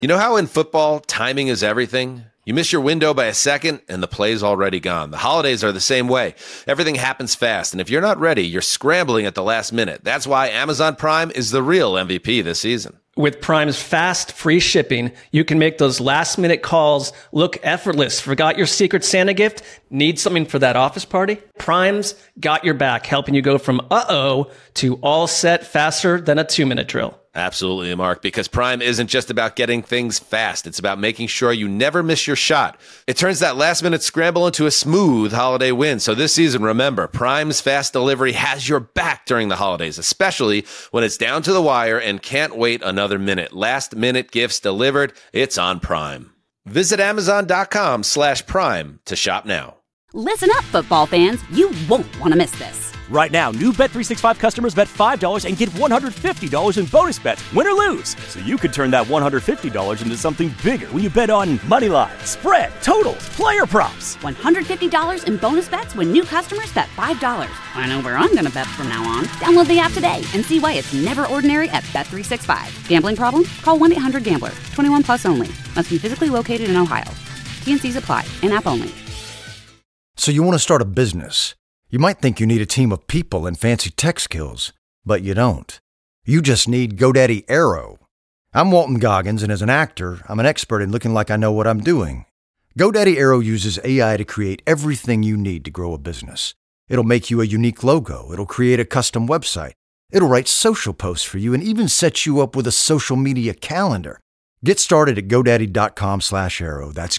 You know how in football, timing is everything? You miss your window by a second, and the play's already gone. The holidays are the same way. Everything happens fast, and if you're not ready, you're scrambling at the last minute. That's why Amazon Prime is the real MVP this season. With Prime's fast, free shipping, you can make those last-minute calls look effortless. Forgot your Secret Santa gift? Need something for that office party? Prime's got your back, helping you go from uh-oh to all set faster than a 2-minute drill. Absolutely, Mark, because Prime isn't just about getting things fast. It's about making sure you never miss your shot. It turns that last-minute scramble into a smooth holiday win. So this season, remember, Prime's fast delivery has your back during the holidays, especially when it's down to the wire and can't wait another minute. Last-minute gifts delivered, it's on Prime. Visit Amazon.com/Prime to shop now. Listen up, football fans. You won't want to miss this. Right now, new Bet365 customers bet $5 and get $150 in bonus bets, win or lose. So you could turn that $150 into something bigger when you bet on moneyline, spread, totals, player props. $150 in bonus bets when new customers bet $5. I know where I'm going to bet from now on. Download the app today and see why it's never ordinary at Bet365. Gambling problem? Call 1-800-GAMBLER. 21 plus only. Must be physically located in Ohio. T&Cs apply. In-app only. So you want to start a business. You might think you need a team of people and fancy tech skills, but you don't. You just need GoDaddy Aero. I'm Walton Goggins, and as an actor, I'm an expert in looking like I know what I'm doing. GoDaddy Aero uses AI to create everything you need to grow a business. It'll make you a unique logo. It'll create a custom website. It'll write social posts for you and even set you up with a social media calendar. Get started at GoDaddy.com/Aero. That's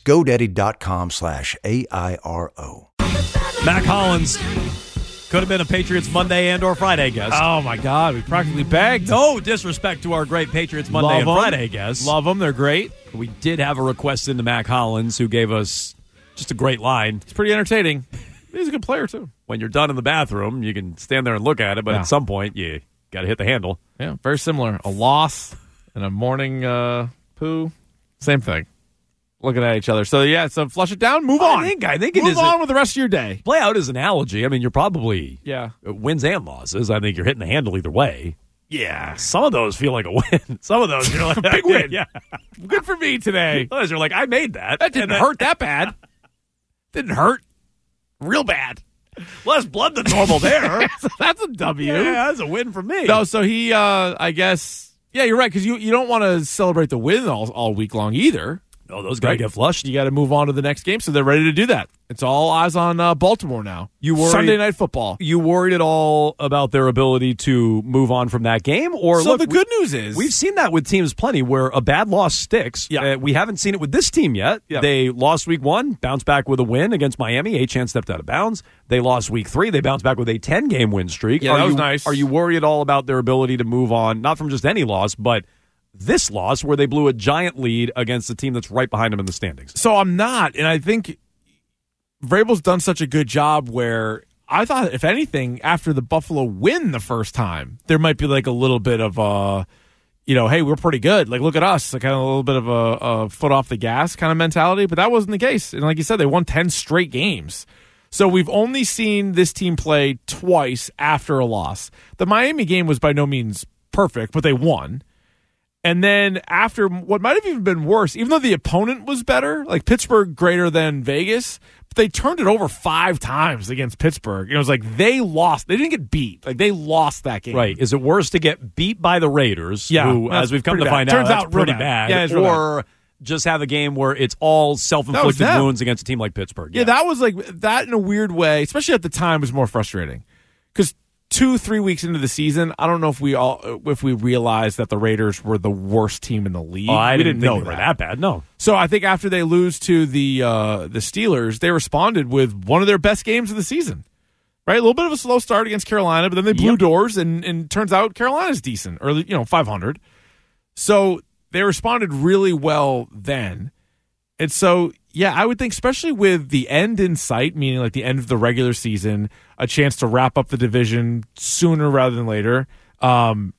GoDaddy.com/AIRO. Mac Hollins could have been a Patriots Monday and or Friday guest. Oh, my God. We practically begged. No disrespect to our great Patriots Monday and Friday guests. Love them. They're great. We did have a request into Mac Hollins, who gave us just a great line. It's pretty entertaining. He's a good player, too. When you're done in the bathroom, you can stand there and look at it, but at some point, you got to hit the handle. Yeah, very similar. A loss and a morning poo. Same thing. Looking at each other. So, so flush it down, move on. I think it move is. On with the rest of your day. Play out his analogy. I mean, you're probably wins and losses. I think you're hitting the handle either way. Yeah. Some of those feel like a win. Some of those, you're like, a big win. Yeah. Good for me today. Others are like, I made that. That didn't hurt that bad. Didn't hurt. Real bad. Less blood than normal there. That's a W. Yeah, that's a win for me. No, so he, I guess, you're right, because you don't want to celebrate the win all week long either. Oh, those guys get flushed. You got to move on to the next game, so they're ready to do that. It's all eyes on Baltimore now. Sunday Night Football. You worried at all about their ability to move on from that game? Or so the good news is we've seen that with teams plenty where a bad loss sticks. Yeah. We haven't seen it with this team yet. Yeah. They lost week 1, bounced back with a win against Miami. Achane stepped out of bounds. They lost week 3. They bounced back with a 10-game win streak. Yeah, that was nice. Are you worried at all about their ability to move on, not from just any loss, but this loss where they blew a giant lead against a team that's right behind them in the standings? So I'm not, and I think Vrabel's done such a good job where I thought, if anything, after the Buffalo win the first time, there might be like a little bit of hey, we're pretty good. Like, look at us. Like, kind of a little bit of a foot off the gas kind of mentality, but that wasn't the case. And like you said, they won 10 straight games. So we've only seen this team play twice after a loss. The Miami game was by no means perfect, but they won. And then after what might have even been worse, even though the opponent was better, like Pittsburgh greater than Vegas, but they turned it over 5 times against Pittsburgh. It was like they lost. They didn't get beat. Like, they lost that game. Right. Is it worse to get beat by the Raiders, who, as we've come to find out, turns that's out pretty bad, yeah, or just have a game where it's all self-inflicted wounds against a team like Pittsburgh? Yeah, that was like that in a weird way, especially at the time, was more frustrating. Because 2-3 weeks into the season, I don't know if we realized that the Raiders were the worst team in the league. Oh, I didn't know think they were that bad. No. So I think after they lose to the Steelers, they responded with one of their best games of the season. Right, a little bit of a slow start against Carolina, but then they blew doors, and turns out Carolina's decent, or 500. So they responded really well then, and so. Yeah, I would think, especially with the end in sight, meaning like the end of the regular season, a chance to wrap up the division sooner rather than later. I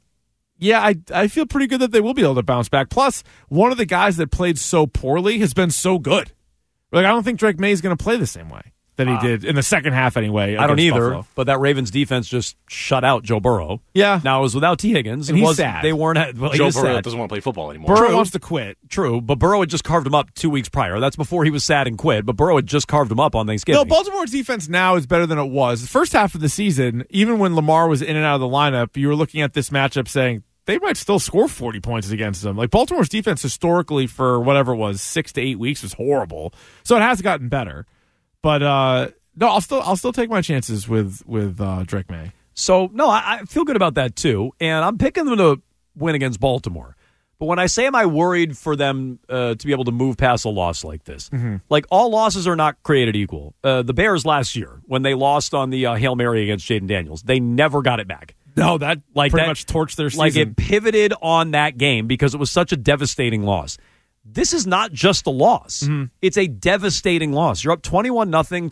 feel pretty good that they will be able to bounce back. Plus, one of the guys that played so poorly has been so good. Like, I don't think Drake May is going to play the same way. than he did in the second half anyway. I don't against either, Buffalo. but that Ravens defense just shut out Joe Burrow. Yeah. Now, it was without T. Higgins. And he's sad. They weren't. Well, Joe he is Burrow sad. doesn't want to play football anymore. Burrow wants to quit. True, but Burrow had just carved him up 2 weeks prior. That's before he was sad and quit, but Burrow had just carved him up on Thanksgiving. No, Baltimore's defense now is better than it was. The first half of the season, even when Lamar was in and out of the lineup, you were looking at this matchup saying they might still score 40 points against them. Like Baltimore's defense historically for whatever it was, 6 to 8 weeks was horrible. So it has gotten better. But no, I'll still take my chances with Drake May. So, no, I feel good about that, too. And I'm picking them to win against Baltimore. But when I say am I worried for them to be able to move past a loss like this, like all losses are not created equal. The Bears last year, when they lost on the Hail Mary against Jaden Daniels, they never got it back. No, that pretty much torched their season. Like it pivoted on that game because it was such a devastating loss. This is not just a loss. It's a devastating loss. You're up 21-0,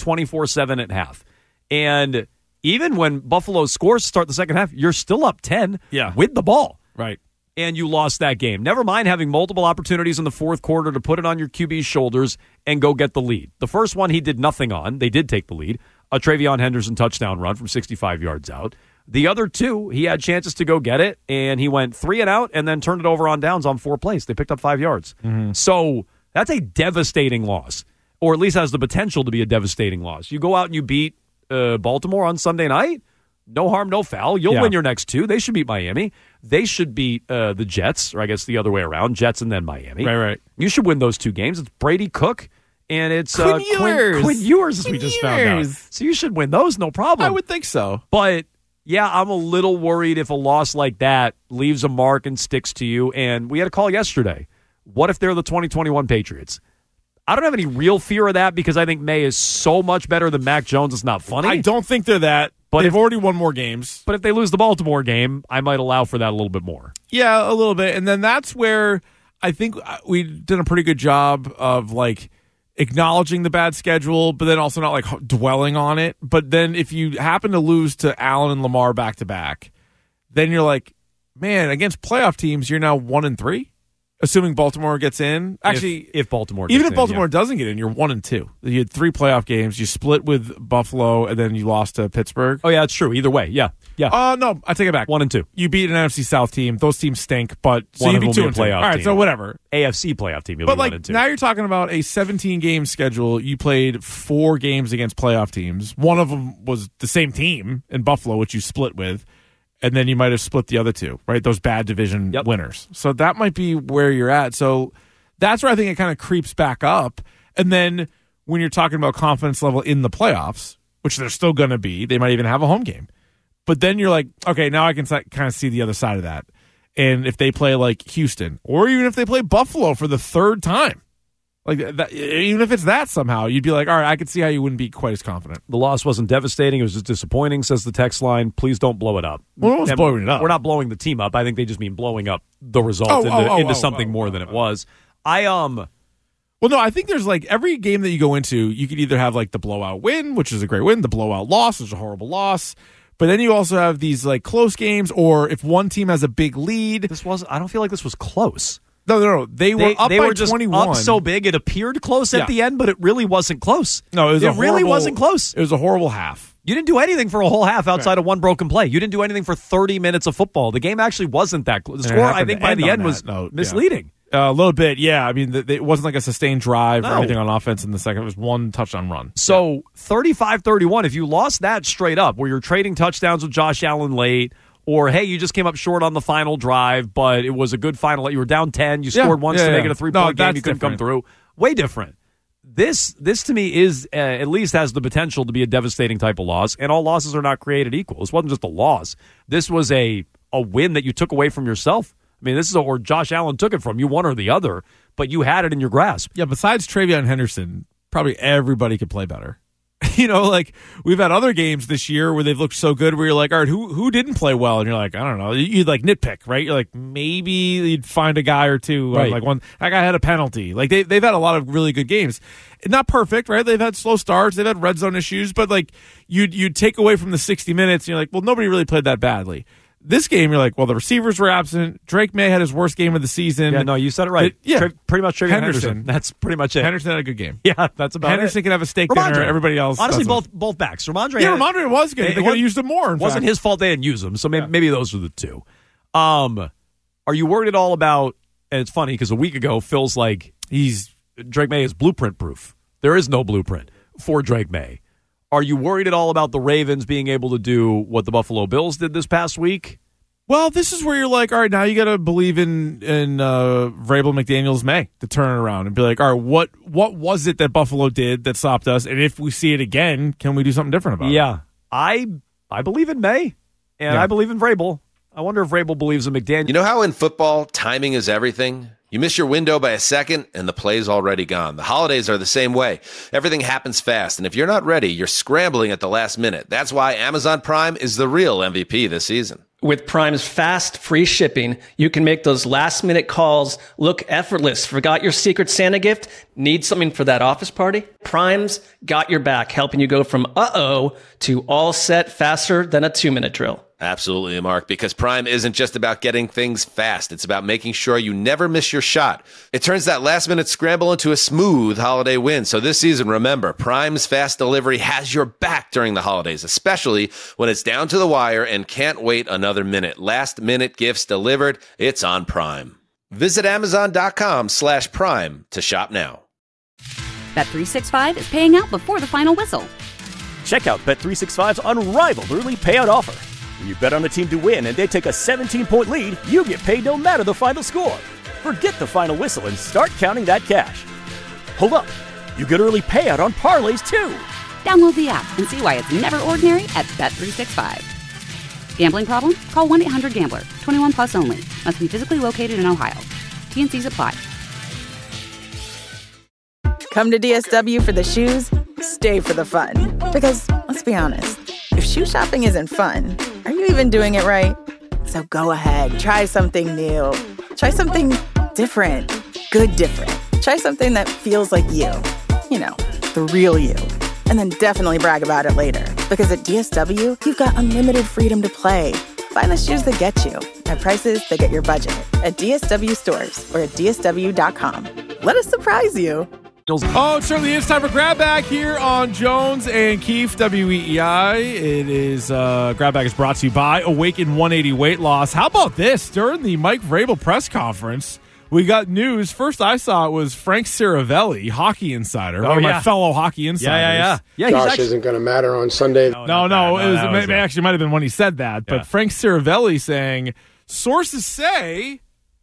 24-7 at half. And even when Buffalo scores to start the second half, you're still up 10 with the ball. Right. And you lost that game. Never mind having multiple opportunities in the fourth quarter to put it on your QB's shoulders and go get the lead. The first one he did nothing on. They did take the lead. A Travion Henderson touchdown run from 65 yards out. The other two, he had chances to go get it, and he went 3 and out and then turned it over on downs on 4 plays. They picked up 5 yards. So that's a devastating loss, or at least has the potential to be a devastating loss. You go out and you beat Baltimore on Sunday night, no harm, no foul. You'll win your next 2. They should beat Miami. They should beat the Jets, or I guess the other way around, Jets and then Miami. Right. You should win those 2 games. It's Brady Cook, and it's Quinn Ewers, as we just found out. So you should win those, no problem. I would think so. But yeah, I'm a little worried if a loss like that leaves a mark and sticks to you. And we had a call yesterday. What if they're the 2021 Patriots? I don't have any real fear of that because I think May is so much better than Mac Jones. It's not funny. I don't think they're that. But they've already won more games. But if they lose the Baltimore game, I might allow for that a little bit more. Yeah, a little bit. And then that's where I think we did a pretty good job of like acknowledging the bad schedule, but then also not like dwelling on it. But then if you happen to lose to Allen and Lamar back to back, then you're like, man, against playoff teams, you're now 1-3. Assuming Baltimore gets in. Actually, if Baltimore gets even if Baltimore doesn't get in, you're 1-2. You had 3 playoff games. You split with Buffalo, and then you lost to Pittsburgh. Oh yeah, it's true. Either way, yeah. No, I take it back. 1-2. You beat an NFC South team. Those teams stink, but so One you of beat them will 2-2. be a playoff All right, team. so whatever. AFC playoff team. But like now you're talking about a 17-game schedule. You played 4 games against playoff teams. One of them was the same team in Buffalo, which you split with. And then you might have split the other 2, right? Those bad division winners. So that might be where you're at. So that's where I think it kind of creeps back up. And then when you're talking about confidence level in the playoffs, which they're still going to be, they might even have a home game. But then you're like, okay, now I can kind of see the other side of that. And if they play like Houston, or even if they play Buffalo for the 3rd time, like that, even if it's that somehow, you'd be like, all right, I could see how you wouldn't be quite as confident. The loss wasn't devastating. It was just disappointing, says the text line. Please don't blow it up. Well, no one's blowing it up. We're not blowing the team up. I think they just mean blowing up the result into something more than it was. Well, no, I think there's like every game that you go into, you could either have like the blowout win, which is a great win, the blowout loss, which is a horrible loss. But then you also have these like close games, or if one team has a big lead. I don't feel like this was close. No. They were up by 21. Just up so big it appeared close at the end, but it really wasn't close. No, it really wasn't close. It was a horrible half. You didn't do anything for a whole half outside of one broken play. You didn't do anything for 30 minutes of football. The game actually wasn't that close. The score, I think, by the end was misleading. A little bit, yeah. I mean, it wasn't like a sustained drive or anything on offense in the second. It was one touchdown run. So 35-31, if you lost that straight up, where you're trading touchdowns with Josh Allen late, or, hey, you just came up short on the final drive, but it was a good final. You were down 10. You scored once to make it a 3-point game. You couldn't come through. Way different. This to me is at least has the potential to be a devastating type of loss, and all losses are not created equal. This wasn't just a loss. This was a win that you took away from yourself. I mean, this is or Josh Allen took it from you, one or the other, but you had it in your grasp. Yeah, besides Travion Henderson, probably everybody could play better. You know, like we've had other games this year where they've looked so good where you're like, all right, who didn't play well? And you're like, I don't know. You'd like nitpick, right? You're like, maybe you'd find a guy or two. Right. Like that guy had a penalty. Like they've had a lot of really good games. Not perfect, right? They've had slow starts. They've had red zone issues, but like you'd take away from the 60 minutes and you're like, well, nobody really played that badly. this game, you're like, well, the receivers were absent. Drake May had his worst game of the season. Yeah, no, you said it right. Pretty much Travion Henderson. That's pretty much it. Henderson had a good game. Yeah, that's about Henderson it. can have a steak dinner. Everybody else. Honestly, both backs. Ramondre. Yeah, Ramondre was good. They could have used him more. It wasn't his fault they didn't use him, so maybe those were the two. Are you worried at all about, and it's funny because a week ago, Phil's like, Drake May is blueprint proof. There is no blueprint for Drake May. Are you worried at all about the Ravens being able to do what the Buffalo Bills did this past week? Well, this is where you're like, all right, now you got to believe in Vrabel McDaniels May to turn it around and be like, all right, what was it that Buffalo did that stopped us? And if we see it again, can we do something different about it? Yeah, I believe in May, and I believe in Vrabel. I wonder if Vrabel believes in McDaniels. You know how in football, timing is everything? You miss your window by a second, and the play's already gone. The holidays are the same way. Everything happens fast, and if you're not ready, you're scrambling at the last minute. That's why Amazon Prime is the real MVP this season. With Prime's fast, free shipping, you can make those last-minute calls look effortless. Forgot your Secret Santa gift? Need something for that office party? Prime's got your back, helping you go from uh-oh to all set faster than a 2-minute drill. Absolutely, Mark, because Prime isn't just about getting things fast. It's about making sure you never miss your shot. It turns that last-minute scramble into a smooth holiday win. So this season, remember, Prime's fast delivery has your back during the holidays, especially when it's down to the wire and can't wait another minute. Last-minute gifts delivered. It's on Prime. Visit Amazon.com/Prime to shop now. Bet365 is paying out before the final whistle. Check out Bet365's unrivaled early payout offer. When you bet on a team to win and they take a 17-point lead, you get paid no matter the final score. Forget the final whistle and start counting that cash. Hold up. You get early payout on parlays, too. Download the app and see why it's never ordinary at Bet365. Gambling problem? Call 1-800-GAMBLER. 21 plus only. Must be physically located in Ohio. T&Cs apply. Come to DSW for the shoes, stay for the fun. Because, let's be honest, if shoe shopping isn't fun, are you even doing it right? So go ahead, try something new. Try something different. Good different. Try something that feels like you. You know, the real you. And then definitely brag about it later. Because at DSW, you've got unlimited freedom to play. Find the shoes that get you at prices that get your budget at DSW stores or at DSW.com. Let us surprise you. Oh, it certainly is time for Grab Bag here on Jones and Keefe, WEEI. It is, Grab Bag is brought to you by Awaken 180 Weight Loss. How about this? During the Mike Vrabel press conference, we got news. First I saw it was Frank Ciravelli, hockey insider, one of my fellow hockey insiders. Yeah, Josh isn't going to matter on Sunday. No, it actually might have been when he said that. But Frank Ciravelli saying, sources say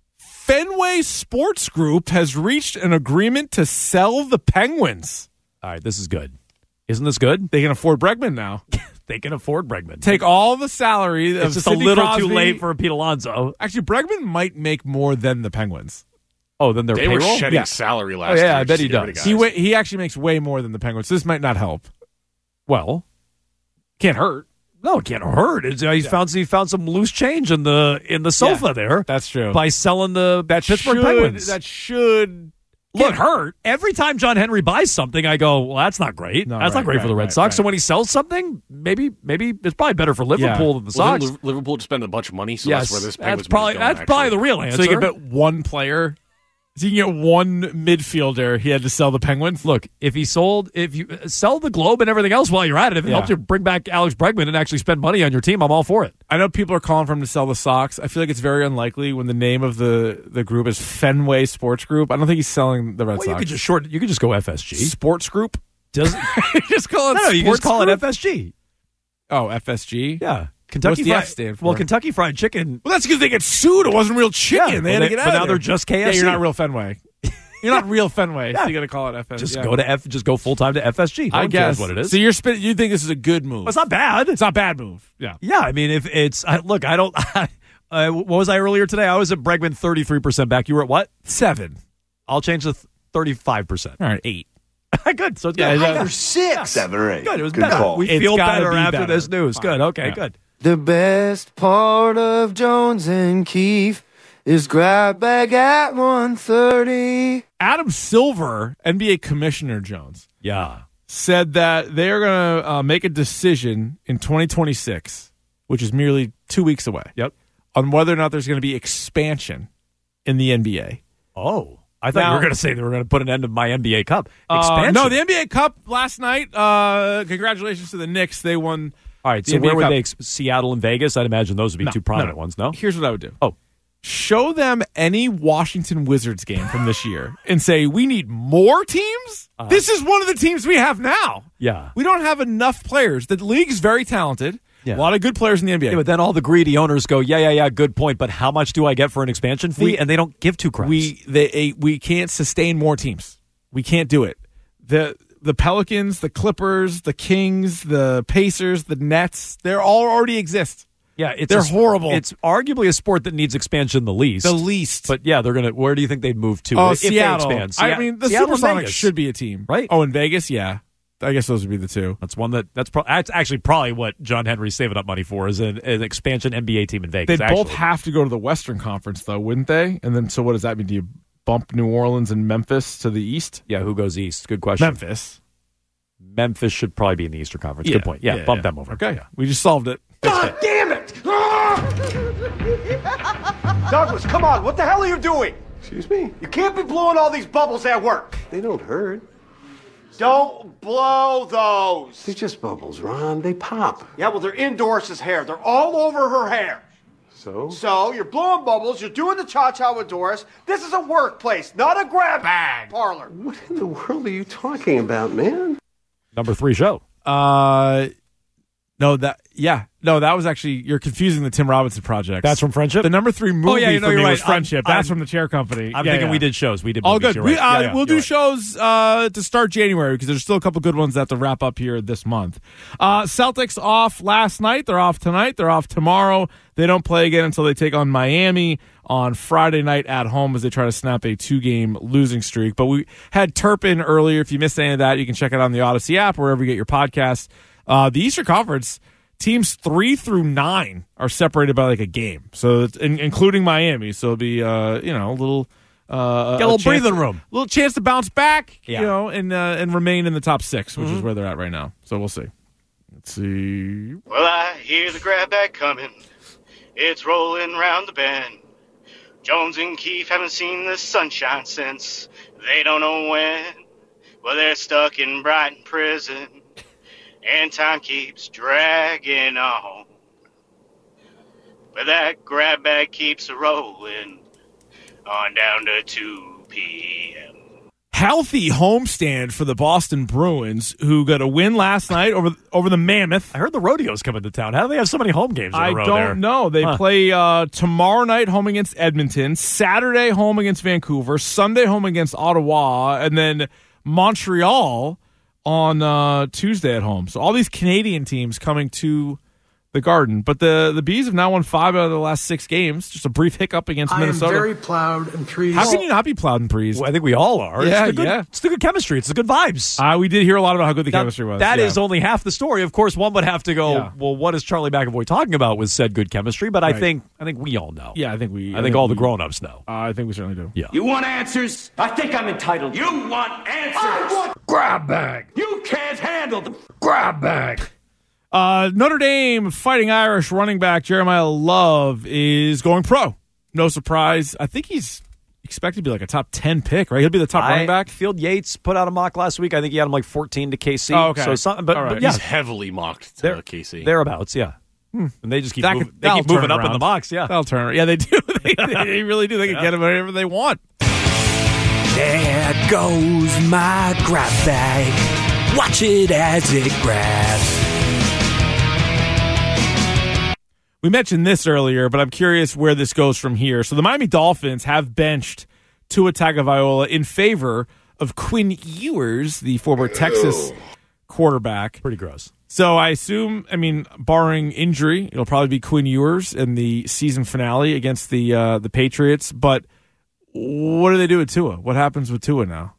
Fenway Sports Group has reached an agreement to sell the Penguins. All right, this is good. Isn't this good? They can afford Bregman now. They can afford Bregman. Take all the salary of It's just Sidney a little Crosby. too late for Pete Alonso. Actually, Bregman might make more than the Penguins. Oh, then their they payroll? were shedding salary last year. I bet he does. He actually makes way more than the Penguins. This might not help. Well, can't hurt. No, it can't hurt. He found some loose change in the sofa there. That's true. By selling the Pittsburgh Penguins. That should Look, hurt. Every time John Henry buys something, I go, well, that's not great. No, that's not great for the Red Sox. So when he sells something, maybe it's probably better for Liverpool than the Sox. Liverpool to spend a bunch of money, so yes, that's where this that's probably the real answer. So you can bet one player. So you can get one midfielder. He had to sell the Penguins. Look, if you sell the Globe and everything else while you're at it, if it helps you bring back Alex Bregman and actually spend money on your team, I'm all for it. I know people are calling for him to sell the Sox. I feel like it's very unlikely when the name of the group is Fenway Sports Group. I don't think he's selling the Red Sox. You could just go FSG. Sports Group? Does just call it No, you just call Group? it FSG. Oh, FSG? Yeah. What's the F stand for? Well, Kentucky Fried Chicken. Well, that's because they get sued. It wasn't real chicken. Yeah, they had to get out but of now there. they're just KFC. Yeah, you're not real Fenway. You're not real Fenway. So you got to call it FSG. Just go full time to FSG. I guess what it is. So you think this is a good move? Well, it's not bad. It's not a bad move. Yeah. Yeah. I mean, if it's look, I don't. What was I earlier today? I was at Bregman 33% back. You were at what? 7. I'll change to 35%. All right, 8. Good. So it's good. Or 6. 7 or 8. Good. It was good better. Call. We It's feel gotta better be after better. this news. Fine. Good. Okay. Yeah. Good. The best part of Jones and Keefe is Grab Bag at 1:30. Adam Silver, NBA Commissioner Jones, Yeah. said that they're going to make a decision in 2026 which is merely 2 weeks away. Yep. On whether or not there's going to be expansion in the NBA. Oh, I thought you were going to say they were going to put an end to my NBA Cup. Expansion? No, the NBA Cup last night. Congratulations to the Knicks. They won. All right, so where would they? Seattle and Vegas? I'd imagine those would be two prominent ones, no? Here's what I would do. Oh. Show them any Washington Wizards game from this year and say, we need more teams? This is one of the teams we have now. Yeah. We don't have enough players. The league's very talented. Yeah. A lot of good players in the NBA. Yeah, but then all the greedy owners go, yeah, good point, but how much do I get for an expansion fee? And they don't give two craps. We can't sustain more teams. We can't do it. The Pelicans, the Clippers, the Kings, the Pacers, the Nets, they all already exist. Yeah, they're horrible. It's arguably a sport that needs expansion the least. But yeah, they're gonna. Where do you think they'd move to? Oh, if Seattle. They expand? I mean, the Seattle Supersonics Vegas. should be a team, right? Oh, in Vegas, yeah. I guess those would be the two. That's actually probably what John Henry's saving up money for is an expansion NBA team in Vegas. They'd both have to go to the Western Conference, though, wouldn't they? And then, so what does that mean? Do you bump New Orleans and Memphis to the East? Yeah, who goes east? Good question. Memphis should probably be in the Eastern Conference. Good point. Yeah, bump them over. Okay, yeah. We just solved it. God damn it! Douglas, come on. What the hell are you doing? Excuse me? You can't be blowing all these bubbles at work. They don't hurt. Don't blow those. They're just bubbles, Ron. They pop. Yeah, well, they're in Doris's hair. They're all over her hair. So? So, you're blowing bubbles. You're doing the cha-cha with Doris. This is a workplace, not a grab bag parlor. What in the world are you talking about, man? Number 3 show. No, that was actually, you're confusing the Tim Robinson project. That's from Friendship? The number 3 movie for me was Friendship. That's from the Chair Company. I'm thinking we did shows. We did all movies. good. Right. We'll do shows to start January because there's still a couple good ones that have to wrap up here this month. Celtics off last night. They're off tonight. They're off tomorrow. They don't play again until they take on Miami on Friday night at home as they try to snap a 2-game losing streak. But we had Turpin earlier. If you missed any of that, you can check it out on the Odyssey app, wherever you get your podcasts. The Eastern Conference, teams 3 through 9 are separated by like a game, so it's including Miami. So it'll be a little get a little breathing room, a little chance to bounce back, yeah. and remain in the top 6, which is where they're at right now. So we'll see. Let's see. Well, I hear the grab bag coming. It's rolling round the bend. Jones and Keefe haven't seen the sunshine since they don't know when. Well, they're stuck in Brighton prison. And time keeps dragging on. But that grab bag keeps rolling on down to 2 p.m. Healthy homestand for the Boston Bruins, who got a win last night over the Mammoth. I heard the rodeo's coming to town. How do they have so many home games in a row I don't know. They play tomorrow night home against Edmonton, Saturday home against Vancouver, Sunday home against Ottawa, and then Montreal on Tuesday at home. So all these Canadian teams coming to the Garden. But the Bees have now won 5 out of the last 6 games. Just a brief hiccup against Minnesota. I am very proud and pleased. How can you not be proud and pleased? Well, I think we all are. Yeah, It's the good chemistry. It's the good vibes. We did hear a lot about how good the chemistry was. That is only half the story. Of course, one would have to go, well, what is Charlie McAvoy talking about with said good chemistry? But I think we all know. Yeah, I think all the grown-ups know. I think we certainly do. Yeah. You want answers? I think I'm entitled. You want answers? I want grab bag. You can't handle the grab bag. Notre Dame Fighting Irish running back Jeremiah Love is going pro. No surprise. I think he's expected to be like a top 10 pick, right? He'll be the top running back. Field Yates put out a mock last week. I think he had him like 14 to KC. Oh, okay. So something, but yeah. He's heavily mocked to KC. Thereabouts, yeah. And they just keep moving up in the mocks, yeah. They'll turn it. Yeah, they do. They really do. They can get him whenever they want. There goes my grab bag. Watch it as it grabs. We mentioned this earlier, but I'm curious where this goes from here. So the Miami Dolphins have benched Tua Tagovailoa in favor of Quinn Ewers, the former Texas quarterback. Pretty gross. So I assume, barring injury, it'll probably be Quinn Ewers in the season finale against the Patriots. But what do they do with Tua? What happens with Tua now?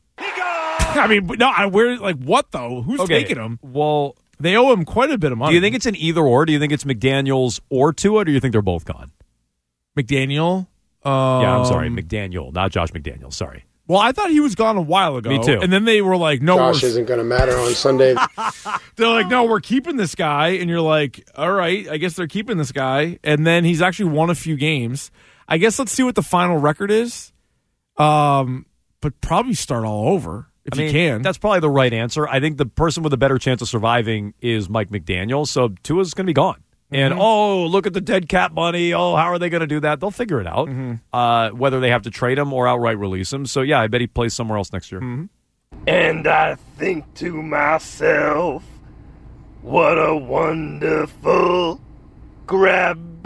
What though? Who's taking him? Well, they owe him quite a bit of money. Do you think it's an either or? Do you think it's McDaniels or Tua? Or do you think they're both gone? McDaniel? Yeah, I'm sorry, McDaniel, not Josh McDaniels. Sorry. Well, I thought he was gone a while ago. Me too. And then they were like, no, Josh isn't going to matter on Sunday. they're like, no, we're keeping this guy. And you're like, all right, I guess they're keeping this guy. And then he's actually won a few games. I guess let's see what the final record is. But probably start all over if you can. That's probably the right answer. I think the person with a better chance of surviving is Mike McDaniel. So Tua's going to be gone. And, look at the dead cap money. Oh, how are they going to do that? They'll figure it out, whether they have to trade him or outright release him. So, yeah, I bet he plays somewhere else next year. And I think to myself, what a wonderful grab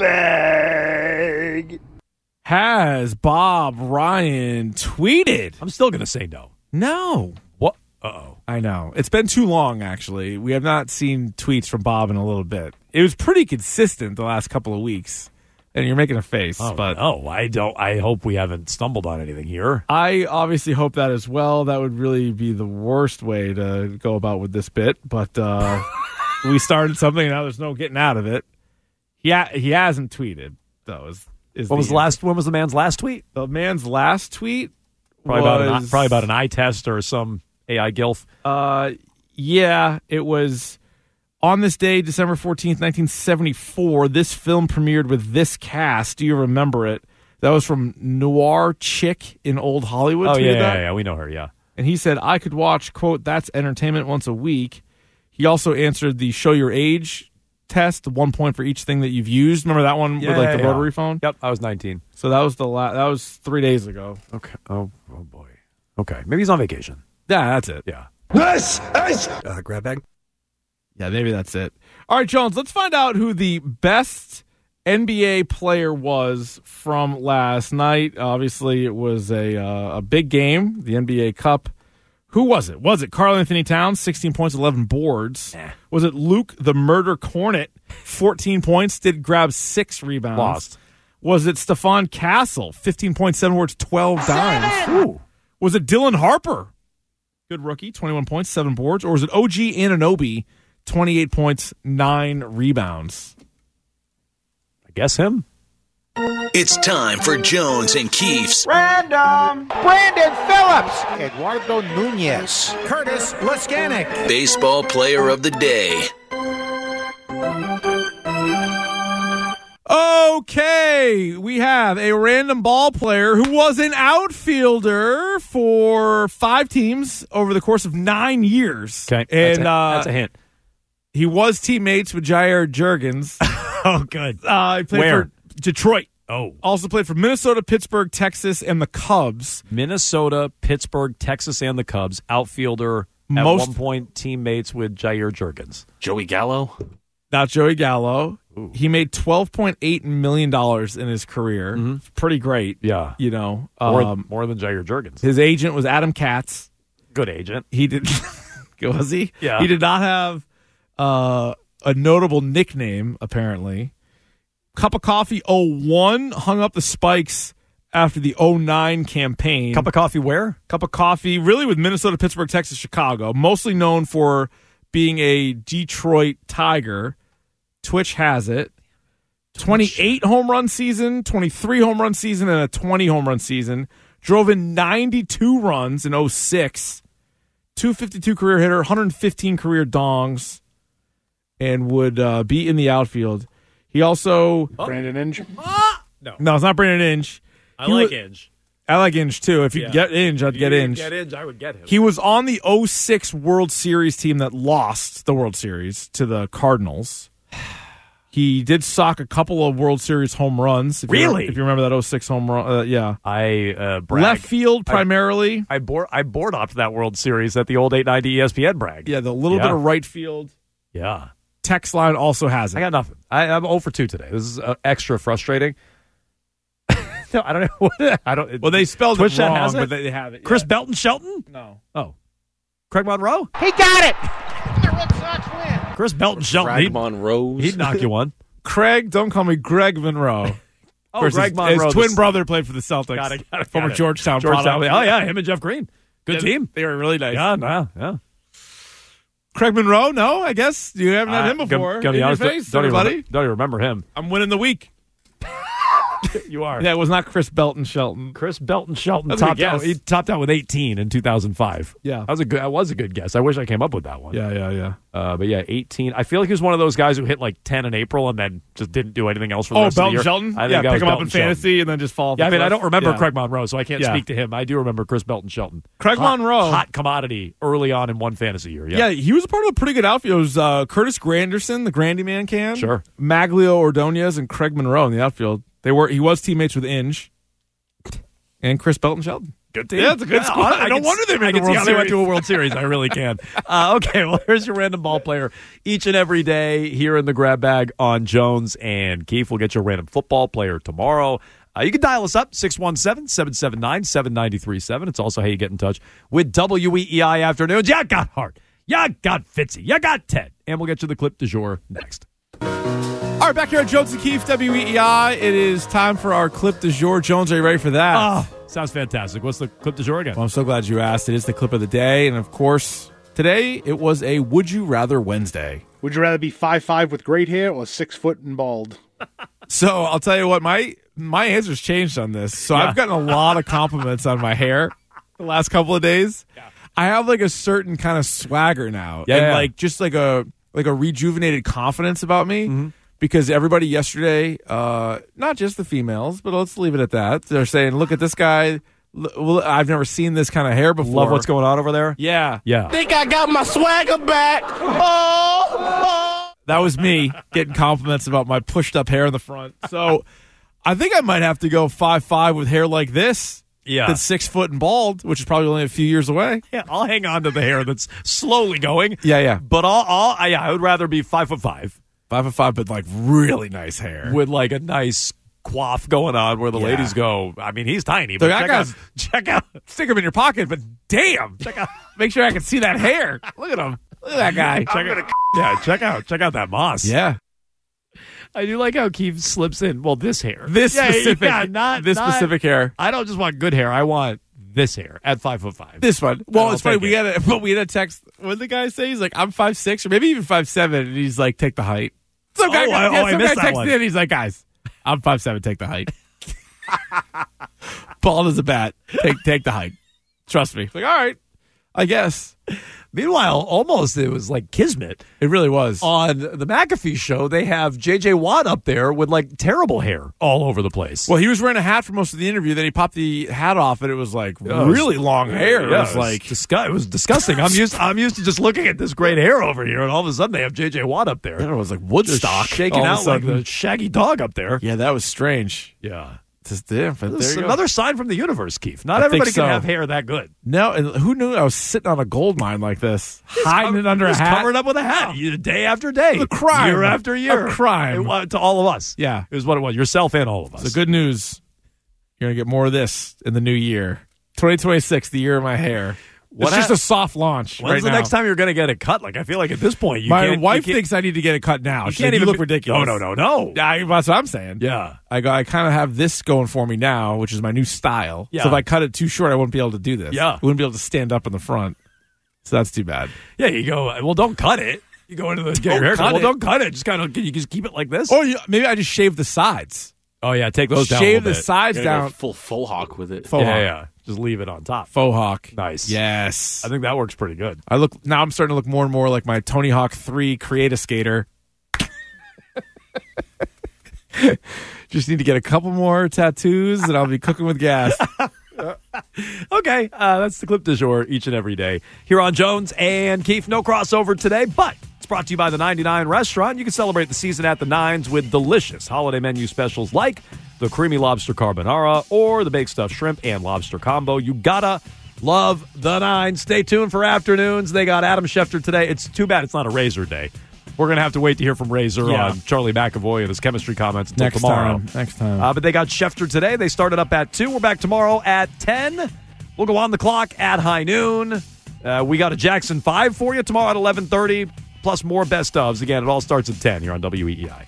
bag. Has Bob Ryan tweeted? I'm still going to say no. No. What? Uh-oh. I know. It's been too long, actually. We have not seen tweets from Bob in a little bit. It was pretty consistent the last couple of weeks. And you're making a face. But I hope we haven't stumbled on anything here. I obviously hope that as well. That would really be the worst way to go about with this bit. But we started something, and now there's no getting out of it. He hasn't tweeted, though. When was the man's last tweet? The man's last tweet probably about an eye test or some AI gilf. Yeah, it was on this day, December 14th, 1974. This film premiered with this cast. Do you remember it? That was from Noir Chick in Old Hollywood. Oh, yeah, we know her, yeah. And he said, I could watch, quote, That's Entertainment once a week. He also answered the show your age test, 1 point for each thing that you've used. Remember that one with the rotary phone? Yep, I was 19. So that was that was 3 days ago. Okay. Oh boy. Okay, maybe he's on vacation. Yeah, that's it. Yeah. This is Grab bag. Yeah, maybe that's it. All right, Jones, let's find out who the best NBA player was from last night. Obviously, it was a big game, the NBA Cup. Who was it? Was it Karl Anthony Towns, 16 points, 11 boards? Was it Luke the Murder Cornet, 14 points, did grab 6 rebounds? Lost. Was it Stephon Castle, 15.7 boards, 12 dimes? Ooh. Was it Dylan Harper? Good rookie, 21 points, 7 boards. Or was it OG Anunoby, 28 points, 9 rebounds? I guess him. It's time for Jones and Keefe's Random. Brandon Phillips. Eduardo Nunez. Curtis Laskanik. Baseball Player of the Day. Okay, we have a random ball player who was an outfielder for 5 teams over the course of 9 years. Okay, and that's a hint. He was teammates with Jair Jurgens. Oh, good. He played for Detroit. Oh. Also played for Minnesota, Pittsburgh, Texas, and the Cubs. Minnesota, Pittsburgh, Texas, and the Cubs. Outfielder at one point teammates with Jair Jurgens. Joey Gallo? Not Joey Gallo. Ooh. He made $12.8 million in his career. Mm-hmm. Pretty great. Yeah. You know. More than Jair Jurgens. His agent was Adam Katz. Good agent. He did. Was he? Yeah. He did not have a notable nickname, apparently. Cup of Coffee 01 hung up the spikes after the 09 campaign. Cup of Coffee where? Cup of Coffee, really with Minnesota, Pittsburgh, Texas, Chicago. Mostly known for being a Detroit Tiger. Twitch has it. 28 home run season, 23 home run season, and a 20 home run season. Drove in 92 runs in 06. 252 career hitter, 115 career dongs, and would be in the outfield. He also... Brandon Inge? No, it's not Brandon Inge. I like Inge. I like Inge, too. If you get Inge, I'd get Inge. Get Inge, I would get him. He was on the 06 World Series team that lost the World Series to the Cardinals. He did sock a couple of World Series home runs. If you remember that 06 home run. Yeah. I brag. Left field primarily. I board opt that World Series at the old 890 ESPN brag. Yeah, the little bit of right field. Yeah. Text line also has it. I got nothing. I'm 0 for 2 today. This is extra frustrating. No, I don't know. Well, they spelled Twitch it wrong, has it? but they have it. Yeah. Chris Belton Shelton? No. Oh. Craig Monroe? He got it. The Red Sox win. Chris Belton Shelton. Craig Monroe. He'd knock you one. Craig, don't call me Greg Monroe. Greg Monroe. His twin brother played for the Celtics. Got it. Former Georgetown product. Oh, yeah, him and Jeff Green. Good team. They were really nice. Yeah. Craig Monroe? No, I guess. You haven't had him before. Gotta be honest, face, don't everybody. even remember him. I'm winning the week. You are. Yeah, it was not Chris Belton Shelton. Chris Belton Shelton That's a good topped out. guess. He topped out with 18 in 2005. Yeah. That was a good guess. I wish I came up with that one. Yeah. But yeah, 18. I feel like he was one of those guys who hit like 10 in April and then just didn't do anything else for the rest of the Belton year. Shelton? I think that pick was him up Belton in fantasy Shelton. and then just fall off Yeah, I the mean, I cliff. don't remember Yeah. Craig Monroe, so I can't Yeah. speak to him. I do remember Chris Belton Shelton. Craig Monroe. Hot commodity early on in one fantasy year. Yeah, he was a part of a pretty good outfield. It was Curtis Granderson, the Grandy Man can. Sure. Maglio Ordonez and Craig Monroe in the outfield. He was teammates with Inge and Chris Belton Shelton. Good team. Yeah, it's a good squad. I don't wonder they made the World They went Series. to a World Series. I really can. Okay, well, here's your random ball player each and every day here in the grab bag on Jones and Keefe. We'll get your random football player tomorrow. You can dial us up, 617-779-7937. It's also how you get in touch with WEEI Afternoons. You got Hart. You got Fitzy. You got Ted. And we'll get you the clip du jour next. All right, back here at Jones and Keefe, WEEI. It is time for our clip du jour. Jones, are you ready for that? Oh, sounds fantastic. What's the clip du jour again? Well, I'm so glad you asked. It is the clip of the day. And, of course, today it was a Would You Rather Wednesday. Would you rather be 5'5" with great hair or 6 foot and bald? So I'll tell you what, my answer's changed on this. So Yeah. I've gotten a lot of compliments on my hair the last couple of days. Yeah. I have like a certain kind of swagger now. Yeah, and yeah. like just like a rejuvenated confidence about me. Mm-hmm. Because everybody yesterday, not just the females, but let's leave it at that. They're saying, look at this guy. Well, I've never seen this kind of hair before. Love what's going on over there? Yeah. Yeah. Think I got my swagger back. Oh. That was me getting compliments about my pushed up hair in the front. So I think I might have to go 5'5" with hair like this. Yeah. That's 6 foot and bald, which is probably only a few years away. Yeah, I'll hang on to the hair that's slowly going. Yeah. But I would rather be 5'5". 5'5", but like really nice hair. With like a nice quaff going on where the Yeah. ladies go, I mean, he's tiny, So but that check out. Stick him in your pocket, but damn, check out. Make sure I can see that hair. Look at him. Look at that guy. Check out that moss. Yeah. I do like how Keith slips in. Well, this hair. This specific hair. I don't just want good hair. I want this hair at 5'5". This one. Well, I'll it's funny. take We had a text. What did the guy say? He's like, I'm 5'6", or maybe even 5'7", and he's like, take the height. Some guy, I missed that texted one. in. He's like, guys, I'm 5'7", take the height. Bald as a bat. Take the height. Trust me. Like, all right, I guess. Meanwhile, almost it was like kismet. It really was. On the McAfee show, they have J.J. Watt up there with like terrible hair all over the place. Well, he was wearing a hat for most of the interview. Then he popped the hat off, and it was like really long hair. Yeah, it was like it was disgusting. I'm used to just looking at this great hair over here, and all of a sudden they have J.J. Watt up there. it was like Woodstock, Just shaking all of a out like sudden. the shaggy dog up there. Yeah, that was strange. Yeah. Just different. This is There you go. another sign from the universe, Keith. Not I everybody think can so. have hair that good. No, and who knew I was sitting on a gold mine like this, hiding it under a Just hat? covered up with a hat, day after day, A crime. year after year, A crime. It was to all of us. Yeah. It was what it was. Yourself and all of us. So good news. You're going to get more of this in the new year. 2026, the year of my hair. What It's just hap- a soft launch. When's right the now. next time you're going to get it cut? Like I feel like at this point, My wife thinks I need to get it cut now. You She's can't like, even you look be- ridiculous. No. That's what I'm saying. Yeah. I kind of have this going for me now, which is my new style. Yeah. So if I cut it too short, I wouldn't be able to do this. Yeah. I wouldn't be able to stand up in the front. So that's too bad. Yeah, you go. Well, don't cut it. You go into the get your hair cut. Well, don't cut it. Just kind of. Can you just keep it like this? Or maybe I just shave the sides. Oh yeah, take those down. a Shave little the bit. sides Gotta down. go full faux hawk with it. Faux hawk. Yeah. Just leave it on top. Faux hawk. Nice. Yes. I think that works pretty good. Now I'm starting to look more and more like my Tony Hawk 3 Create-A Skater. Just need to get a couple more tattoos and I'll be cooking with gas. Okay, that's the clip du jour each and every day here on Jones and Keefe. No crossover today, but it's brought to you by the 99 Restaurant. You can celebrate the season at the Nines with delicious holiday menu specials like the creamy lobster carbonara or the baked stuffed shrimp and lobster combo. You gotta love the Nines. Stay tuned for afternoons. They got Adam Schefter today. It's too bad it's not a Razor Day. We're going to have to wait to hear from Razor on Charlie McAvoy and his chemistry comments until tomorrow. Next time. But they got Schefter today. They started up at 2. We're back tomorrow at 10. We'll go on the clock at high noon. We got a Jackson 5 for you tomorrow at 11:30, plus more best ofs. Again, it all starts at 10 here on WEEI.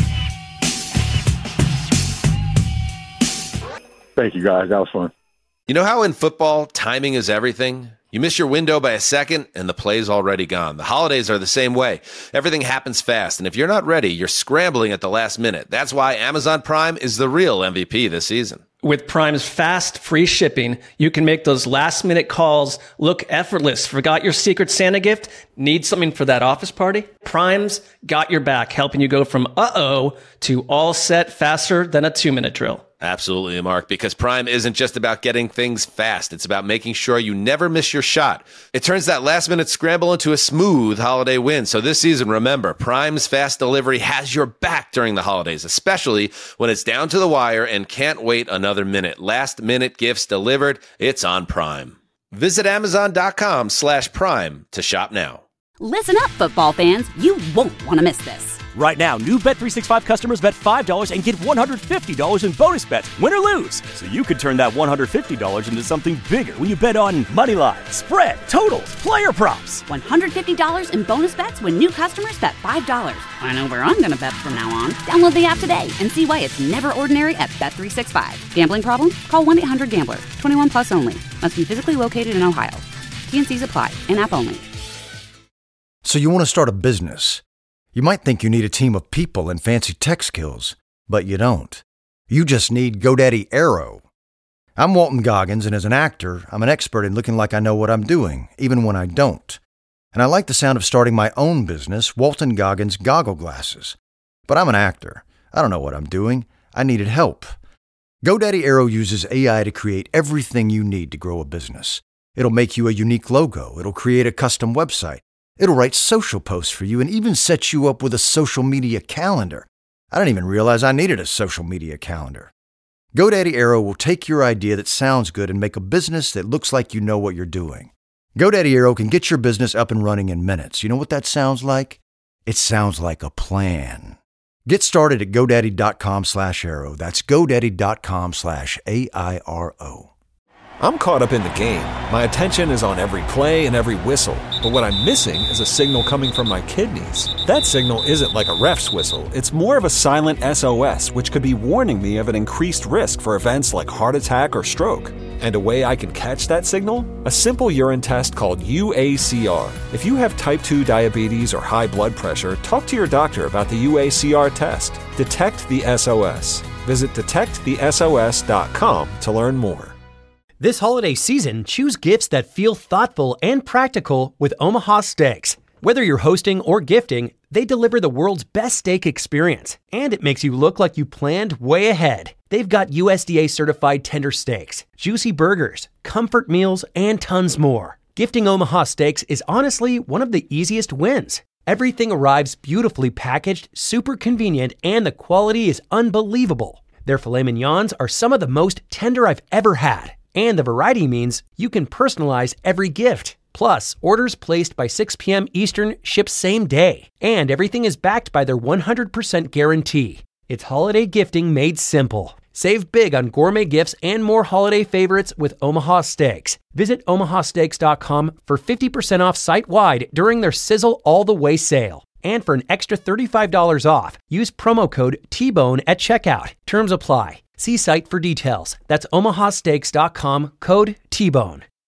Thank you, guys. That was fun. You know how in football, timing is everything? You miss your window by a second, and the play's already gone. The holidays are the same way. Everything happens fast, and if you're not ready, you're scrambling at the last minute. That's why Amazon Prime is the real MVP this season. With Prime's fast, free shipping, you can make those last-minute calls look effortless. Forgot your Secret Santa gift? Need something for that office party? Prime's got your back, helping you go from uh-oh to all set faster than a 2-minute drill. Absolutely, Mark, because Prime isn't just about getting things fast. It's about making sure you never miss your shot. It turns that last-minute scramble into a smooth holiday win. So this season, remember, Prime's fast delivery has your back during the holidays, especially when it's down to the wire and can't wait another minute. Last-minute gifts delivered, it's on Prime. Visit Amazon.com/Prime to shop now. Listen up, football fans. You won't want to miss this. Right now, new Bet365 customers bet $5 and get $150 in bonus bets, win or lose. So you could turn that $150 into something bigger when you bet on money line, spread, totals, player props. $150 in bonus bets when new customers bet $5. I know where I'm going to bet from now on. Download the app today and see why it's never ordinary at Bet365. Gambling problem? Call 1-800-GAMBLER. 21 plus only. Must be physically located in Ohio. T&Cs apply. In-app only. So you want to start a business. You might think you need a team of people and fancy tech skills, but you don't. You just need GoDaddy Aero. I'm Walton Goggins, and as an actor, I'm an expert in looking like I know what I'm doing, even when I don't. And I like the sound of starting my own business, Walton Goggins Goggle Glasses. But I'm an actor. I don't know what I'm doing. I needed help. GoDaddy Aero uses AI to create everything you need to grow a business. It'll make you a unique logo. It'll create a custom website. It'll write social posts for you and even set you up with a social media calendar. I didn't even realize I needed a social media calendar. GoDaddy Aero will take your idea that sounds good and make a business that looks like you know what you're doing. GoDaddy Aero can get your business up and running in minutes. You know what that sounds like? It sounds like a plan. Get started at GoDaddy.com/Aero. That's GoDaddy.com/AIRO. I'm caught up in the game. My attention is on every play and every whistle. But what I'm missing is a signal coming from my kidneys. That signal isn't like a ref's whistle. It's more of a silent SOS, which could be warning me of an increased risk for events like heart attack or stroke. And a way I can catch that signal? A simple urine test called UACR. If you have type 2 diabetes or high blood pressure, talk to your doctor about the UACR test. Detect the SOS. Visit detectthesos.com to learn more. This holiday season, choose gifts that feel thoughtful and practical with Omaha Steaks. Whether you're hosting or gifting, they deliver the world's best steak experience, and it makes you look like you planned way ahead. They've got USDA-certified tender steaks, juicy burgers, comfort meals, and tons more. Gifting Omaha Steaks is honestly one of the easiest wins. Everything arrives beautifully packaged, super convenient, and the quality is unbelievable. Their filet mignons are some of the most tender I've ever had. And the variety means you can personalize every gift. Plus, orders placed by 6 p.m. Eastern ship same day. And everything is backed by their 100% guarantee. It's holiday gifting made simple. Save big on gourmet gifts and more holiday favorites with Omaha Steaks. Visit omahasteaks.com for 50% off site-wide during their Sizzle All the Way sale. And for an extra $35 off, use promo code TBONE at checkout. Terms apply. See site for details. That's omahasteaks.com, code TBONE.